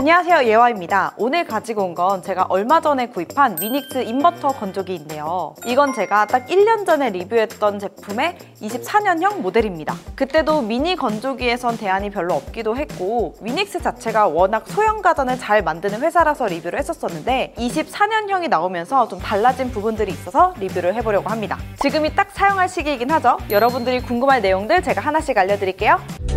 안녕하세요, 예화입니다. 오늘 가지고 온 건 제가 얼마 전에 구입한 위닉스 인버터 건조기인데요. 이건 제가 딱 1년 전에 리뷰했던 제품의 24년형 모델입니다. 그때도 미니 건조기에선 대안이 별로 없기도 했고 위닉스 자체가 워낙 소형 가전을 잘 만드는 회사라서 리뷰를 했었는데 24년형이 나오면서 좀 달라진 부분들이 있어서 리뷰를 해보려고 합니다. 지금이 딱 사용할 시기이긴 하죠. 여러분들이 궁금할 내용들 제가 하나씩 알려드릴게요.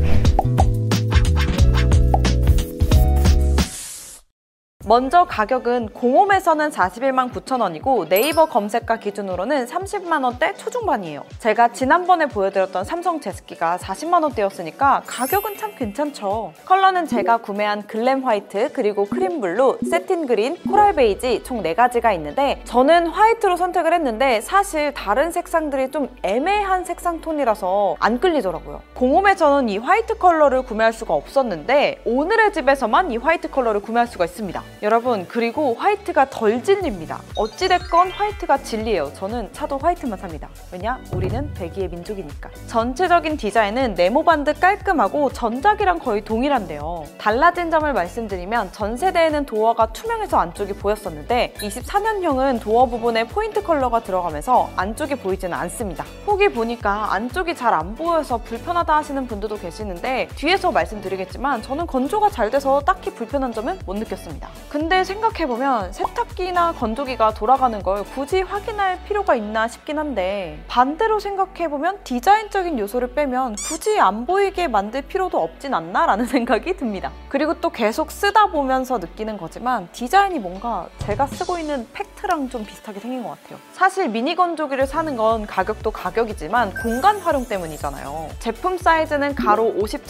먼저 가격은 공홈에서는 41만 9천 원이고 네이버 검색가 기준으로는 30만 원대 초중반이에요. 제가 지난번에 보여드렸던 삼성 제습기가 40만 원대였으니까 가격은 참 괜찮죠. 컬러는 제가 구매한 글램 화이트, 그리고 크림 블루, 세틴 그린, 코랄 베이지 총 4가지가 있는데 저는 화이트로 선택을 했는데 사실 다른 색상들이 좀 애매한 색상 톤이라서 안 끌리더라고요. 공홈에서는 이 화이트 컬러를 구매할 수가 없었는데 오늘의 집에서만 이 화이트 컬러를 구매할 수가 있습니다. 여러분, 그리고 화이트가 덜 질립니다. 어찌됐건 화이트가 진리예요. 저는 차도 화이트만 삽니다. 왜냐? 우리는 배기의 민족이니까. 전체적인 디자인은 네모반드 깔끔하고 전작이랑 거의 동일한데요. 달라진 점을 말씀드리면 전 세대에는 도어가 투명해서 안쪽이 보였었는데 24년형은 도어 부분에 포인트 컬러가 들어가면서 안쪽이 보이지는 않습니다. 후기 보니까 안쪽이 잘 안 보여서 불편하다 하시는 분들도 계시는데 뒤에서 말씀드리겠지만 저는 건조가 잘 돼서 딱히 불편한 점은 못 느꼈습니다. 근데 생각해보면 세탁기나 건조기가 돌아가는 걸 굳이 확인할 필요가 있나 싶긴 한데 반대로 생각해보면 디자인적인 요소를 빼면 굳이 안 보이게 만들 필요도 없진 않나? 라는 생각이 듭니다. 그리고 또 계속 쓰다 보면서 느끼는 거지만 디자인이 뭔가 제가 쓰고 있는 팩트랑 좀 비슷하게 생긴 것 같아요. 사실 미니 건조기를 사는 건 가격도 가격이지만 공간 활용 때문이잖아요. 제품 사이즈는 가로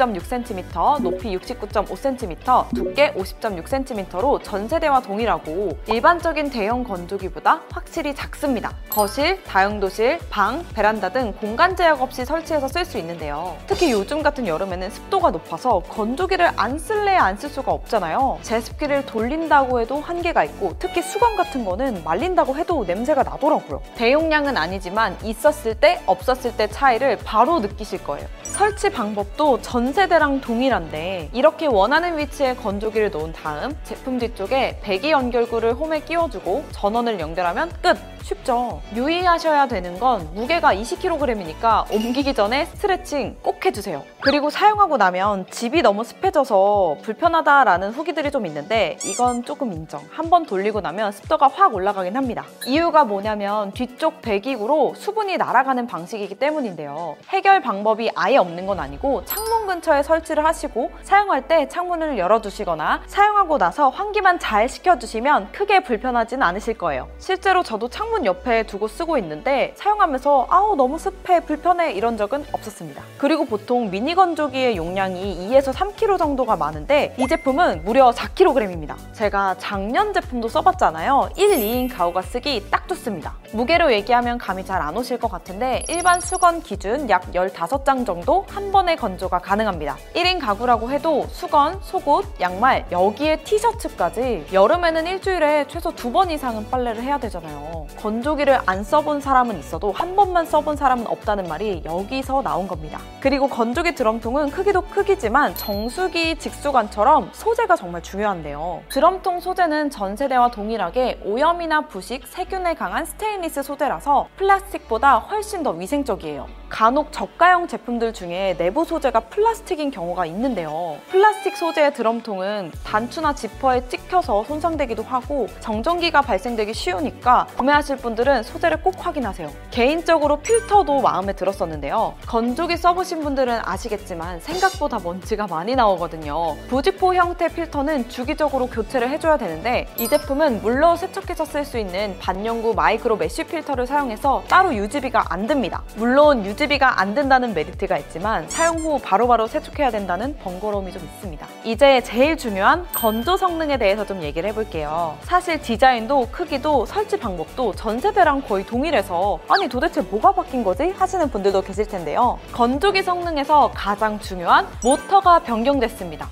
50.6cm, 높이 69.5cm, 두께 50.6cm로 전 세대와 동일하고 일반적인 대형 건조기보다 확실히 작습니다. 거실, 다용도실, 방, 베란다 등 공간 제약 없이 설치해서 쓸 수 있는데요. 특히 요즘 같은 여름에는 습도가 높아서 건조기를 안 쓸래야 안 쓸 수가 없잖아요. 제습기를 돌린다고 해도 한계가 있고 특히 수건 같은 거는 말린다고 해도 냄새가 나더라고요. 대용량은 아니지만 있었을 때 없었을 때 차이를 바로 느끼실 거예요. 설치 방법도 전 세대랑 동일한데 이렇게 원하는 위치에 건조기를 놓은 다음 제품 뒤쪽에 배기 연결구를 홈에 끼워주고 전원을 연결하면 끝! 쉽죠? 유의하셔야 되는 건 무게가 20kg이니까 옮기기 전에 스트레칭 꼭 해주세요. 그리고 사용하고 나면 집이 너무 습해져서 불편하다라는 후기들이 좀 있는데 이건 조금 인정. 한번 돌리고 나면 습도가 확 올라가긴 합니다. 이유가 뭐냐면 뒤쪽 배기구로 수분이 날아가는 방식이기 때문인데요. 해결 방법이 아예 없는 건 아니고 창문 근처에 설치를 하시고 사용할 때 창문을 열어두시거나 사용하고 나서 환기만 잘 시켜주시면 크게 불편하진 않으실 거예요. 실제로 저도 창문 옆에 두고 쓰고 있는데 사용하면서 아우 너무 습해 불편해 이런 적은 없었습니다. 그리고 보통 미니 건조기의 용량이 2에서 3kg 정도가 많은데 이 제품은 무려 4kg입니다. 제가 작년 제품도 써봤잖아요. 1, 2인 가구가 쓰기 딱 좋습니다. 무게로 얘기하면 감이 잘 안 오실 것 같은데 일반 수건 기준 약 15장 정도 한 번에 건조가 가능합니다. 1인 가구라고 해도 수건, 속옷, 양말, 여기에 티셔츠까지 여름에는 일주일에 최소 2번 이상은 빨래를 해야 되잖아요. 건조기를 안 써본 사람은 있어도 한 번만 써본 사람은 없다는 말이 여기서 나온 겁니다. 그리고 건조기 드럼통은 크기도 크기지만 정수기 직수관처럼 소재가 정말 중요한데요. 드럼통 소재는 전 세대와 동일하게 오염이나 부식, 세균에 강한 스테인리스 소재라서 플라스틱보다 훨씬 더 위생적이에요. 간혹 저가형 제품들 중에 내부 소재가 플라스틱인 경우가 있는데요. 플라스틱 소재의 드럼통은 단추나 지퍼에 찍혀서 손상되기도 하고 정전기가 발생되기 쉬우니까 구매하실 분들은 소재를 꼭 확인하세요. 개인적으로 필터도 마음에 들었었는데요. 건조기 써보신 분들은 아시겠지만 생각보다 먼지가 많이 나오거든요. 부직포 형태 필터는 주기적으로 교체를 해줘야 되는데 이 제품은 물로 세척해서 쓸 수 있는 반영구 마이크로 메쉬 필터를 사용해서 따로 유지비가 안 듭니다. 물론 유지비가 안 든다는 메리트가 있지만 사용 후 바로바로 세척해야 된다는 번거로움이 좀 있습니다. 이제 제일 중요한 건조 성능에 대해서 좀 얘기를 해볼게요. 사실 디자인도 크기도 설치 방법도 전 세대랑 거의 동일해서 아니 도대체 뭐가 바뀐 거지? 하시는 분들도 계실 텐데요. 건조기 성능에서 가장 중요한 모터가 변경됐습니다.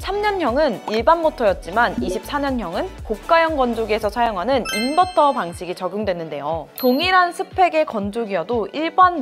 23년형은 일반 모터였지만 24년형은 고가형 건조기에서 사용하는 인버터 방식이 적용됐는데요. 동일한 스펙의 건조기여도 일반 모터 제품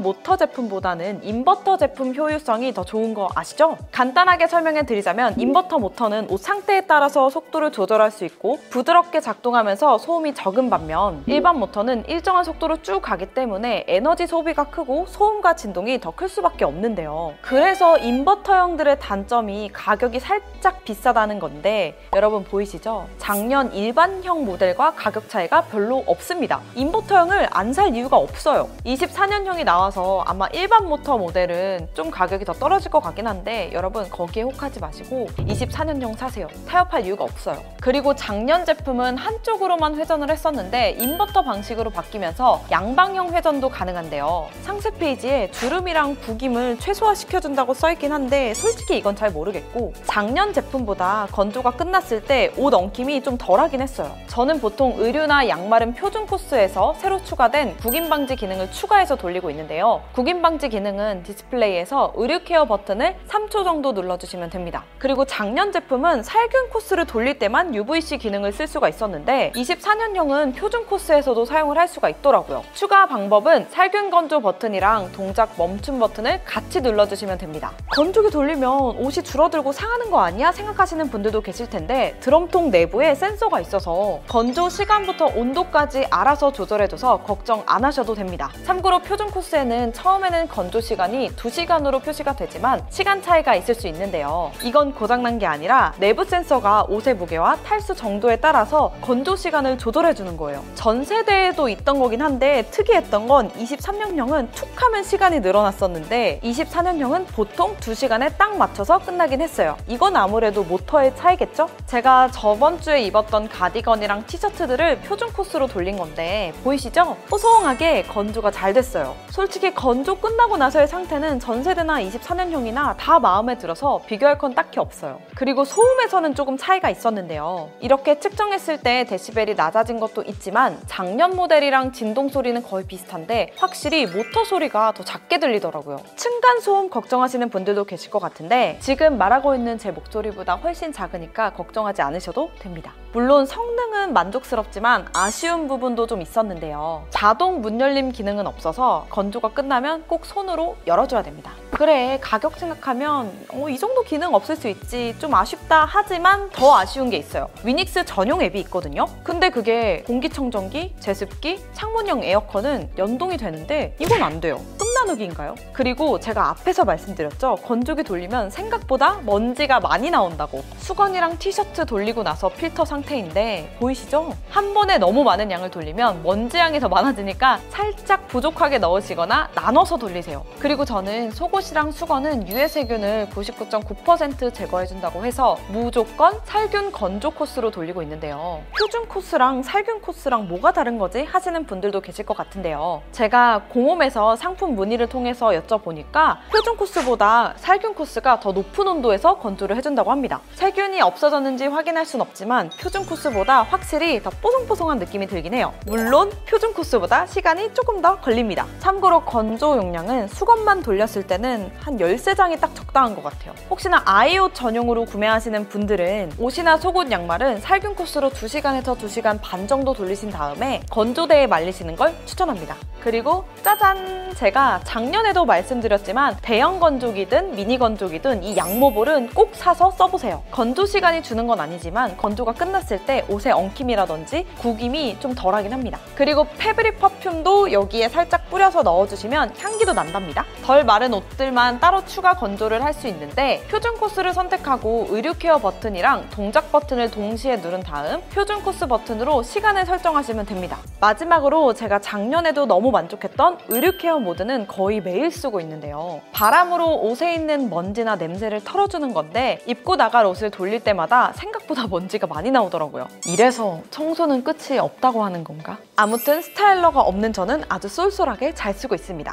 제품보다는 인버터 제품 효율성이 더 좋은 거 아시죠? 간단하게 설명해 드리자면 인버터 모터는 옷 상태에 따라서 속도를 조절할 수 있고 부드럽게 작동하면서 소음이 적은 반면 일반 모터는 일정한 속도로 쭉 가기 때문에 에너지 소비가 크고 소음과 진동이 더 클 수밖에 없는데요. 그래서 인버터형들의 단점이 가격이 살짝 비싸다는 건데 여러분 보이시죠? 작년 일반형 모델과 가격 차이가 별로 없습니다. 인버터형을 안 살 이유가 없어요. 24년형이 나와서 아마 일반 모터 모델은 좀 가격이 더 떨어질 것 같긴 한데 여러분 거기에 혹하지 마시고 24년형 사세요. 타협할 이유가 없어요. 그리고 작년 제품은 한쪽으로만 회전을 했었는데 인버터 방식으로 바뀌면서 양방향 회전도 가능한데요. 상세 페이지에 주름이랑 구김을 최소화시켜준다고 써있긴 한데 솔직히 이건 잘 모르겠고 작년 제품보다 건조가 끝났을 때 옷 엉킴이 좀 덜하긴 했어요. 저는 보통 의류나 양말은 표준 코스에서 새로 추가된 구김 방지 기능을 추가해서 돌리고 있는데요. 구김 방지 기능은 디스플레이에서 의류 케어 버튼을 3초 정도 눌러주시면 됩니다. 그리고 작년 제품은 살균 코스를 돌릴 때만 UVC 기능을 쓸 수가 있었는데 24년형은 표준 코스에서도 사용을 할 수가 있더라고요. 추가 방법은 살균 건조 버튼이랑 동작 멈춤 버튼을 같이 눌러주시면 됩니다. 건조기 돌리면 옷이 줄어들고 상하는 거 아니야? 생각하시는 분들도 계실 텐데 드럼통 내부에 센서가 있어서 건조 시간부터 온도까지 알아서 조절해줘서 걱정 안 하셔도 됩니다. 참고로 표준 코스에는 처음에는 건조 시간이 2시간으로 표시가 되지만 시간 차이가 있을 수 있는데요. 이건 고장난 게 아니라 내부 센서가 옷의 무게와 탈수 정도에 따라서 건조 시간을 조절해주는 거예요. 전 세대에도 있던 거긴 한데 특이했던 건 23년형은 툭 하면 시간이 늘어났었는데 24년형은 보통 2시간에 딱 맞춰서 끝나긴 했어요. 이건 아무래도 모터의 차이겠죠? 제가 저번 주에 입었던 가디건이랑 티셔츠들을 표준 코스로 돌린 건데 보이시죠? 뽀송하게 건조가 잘 됐어요. 솔직히 건조 끝나고 나서의 상태는 전세대나 24년형이나 다 마음에 들어서 비교할 건 딱히 없어요. 그리고 소음에서는 조금 차이가 있었는데요. 이렇게 측정했을 때 데시벨이 낮아진 것도 있지만 작년 모델이랑 진동 소리는 거의 비슷한데 확실히 모터 소리가 더 작게 들리더라고요. 층간소음 걱정하시는 분들도 계실 것 같은데 지금 말하고 있는 제 목소리보다 훨씬 작으니까 걱정하지 않으셔도 됩니다. 물론 성능은 만족스럽지만 아쉬운 부분도 좀 있었는데요. 자동 문 열림 기능은 없어서 건조가 끝나면 꼭 손으로 열어줘야 됩니다. 그래 가격 생각하면 이 정도 기능 없을 수 있지 좀 아쉽다 하지만 더 아쉬운 게 있어요. 위닉스 전용 앱이 있거든요. 근데 그게 공기청정기, 제습기, 창문형 에어컨은 연동이 되는데 이건 안 돼요. 나누기인가요? 그리고 제가 앞에서 말씀드렸죠. 건조기 돌리면 생각보다 먼지가 많이 나온다고. 수건이랑 티셔츠 돌리고 나서 필터 상태인데 보이시죠? 한 번에 너무 많은 양을 돌리면 먼지 양이 더 많아지니까 살짝 부족하게 넣으시거나 나눠서 돌리세요. 그리고 저는 속옷이랑 수건은 유해 세균을 99.9% 제거해준다고 해서 무조건 살균 건조 코스로 돌리고 있는데요. 표준 코스랑 살균 코스랑 뭐가 다른 거지? 하시는 분들도 계실 것 같은데요. 제가 공홈에서 상품 문의를 통해서 여쭤보니까 표준 코스보다 살균 코스가 더 높은 온도에서 건조를 해준다고 합니다. 세균이 없어졌는지 확인할 순 없지만 표준 코스보다 확실히 더 뽀송뽀송한 느낌이 들긴 해요. 물론 표준 코스보다 시간이 조금 더 걸립니다. 참고로 건조 용량은 수건만 돌렸을 때는 한 13장이 딱 적당한 것 같아요. 혹시나 아이옷 전용으로 구매하시는 분들은 옷이나 속옷, 양말은 살균 코스로 2시간에서 2시간 반 정도 돌리신 다음에 건조대에 말리시는 걸 추천합니다. 그리고 짜잔! 제가 작년에도 말씀드렸지만 대형 건조기든 미니 건조기든 이 양모볼은 꼭 사서 써보세요. 건조 시간이 주는 건 아니지만 건조가 끝났을 때 옷의 엉킴이라든지 구김이 좀 덜하긴 합니다. 그리고 패브릭 퍼퓸도 여기에 살짝 뿌려서 넣어주시면 향기도 난답니다. 덜 마른 옷들만 따로 추가 건조를 할 수 있는데 표준 코스를 선택하고 의류 케어 버튼이랑 동작 버튼을 동시에 누른 다음 표준 코스 버튼으로 시간을 설정하시면 됩니다. 마지막으로 제가 작년에도 너무 만족했던 의류 케어 모드는 거의 매일 쓰고 있는데요. 바람으로 옷에 있는 먼지나 냄새를 털어주는 건데 입고 나갈 옷을 돌릴 때마다 생각보다 먼지가 많이 나오더라고요. 이래서 청소는 끝이 없다고 하는 건가? 아무튼 스타일러가 없는 저는 아주 쏠쏠하게 잘 쓰고 있습니다.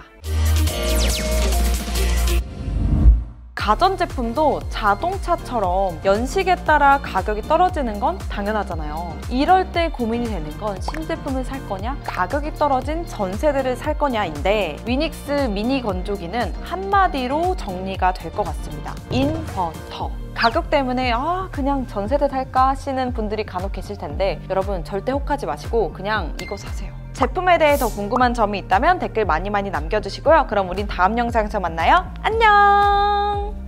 가전제품도 자동차처럼 연식에 따라 가격이 떨어지는 건 당연하잖아요. 이럴 때 고민이 되는 건 신제품을 살 거냐, 가격이 떨어진 전세대를 살 거냐인데 위닉스 미니 건조기는 한마디로 정리가 될 것 같습니다. 인버터. 가격 때문에 그냥 전세대 살까 하시는 분들이 간혹 계실 텐데 여러분 절대 혹하지 마시고 그냥 이거 사세요. 제품에 대해 더 궁금한 점이 있다면 댓글 많이 남겨주시고요. 그럼 우린 다음 영상에서 만나요. 안녕!